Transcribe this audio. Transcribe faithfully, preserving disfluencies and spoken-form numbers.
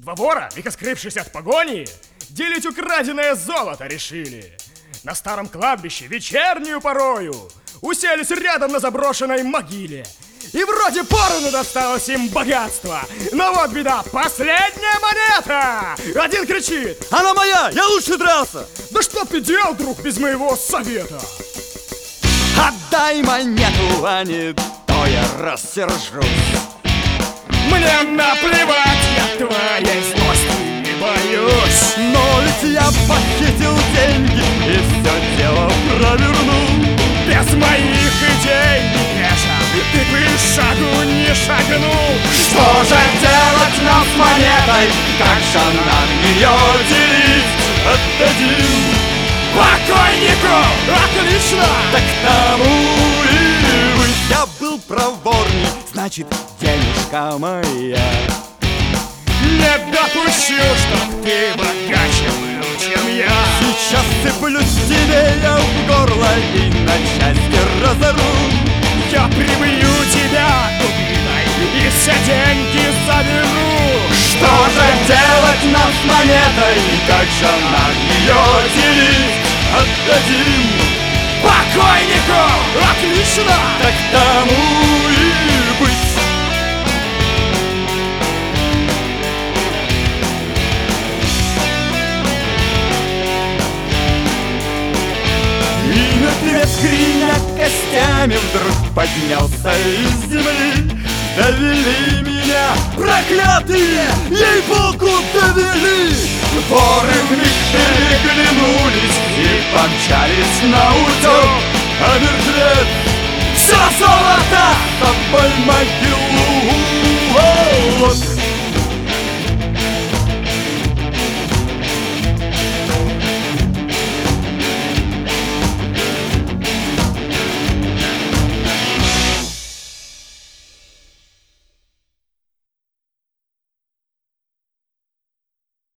Два вора, века скрывшись от погони, делить украденное золото решили. На старом кладбище вечернюю порою уселись рядом на заброшенной могиле. И вроде поровну досталось им богатство. Но вот беда, последняя монета! Один кричит: она моя, я лучше дрался! Да что ты делал, друг, без моего совета? Отдай монету, а не то я рассержусь. Мне наплевать, я твоей злости не боюсь. Но ведь я похитил деньги и все дело провернул. Без моих идей не пеша, ты бы шагу не шагнул. Что же делать нам с монетой? Как же нам ее делить? Отдадим покойнику! Отлично! Так тому и быть. Я был проворней, значит, денежка моя. Не допущу, чтоб ты богаче был, чем я. Сейчас сыплюсь тебе я в горло и на части разору. Я прибью тебя дубиной и все деньги заберу. Что же делать нам с монетой? Как же нам ее делить? Отдадим покойнику! Отлично! Так тому и быть. И мертвец, гремя костями, вдруг поднялся из земли. Довели меня, проклятые, ей-богу, довели. Воры вмиг переглянулись и помчались на утек. А мертвец все золото с собой могилу.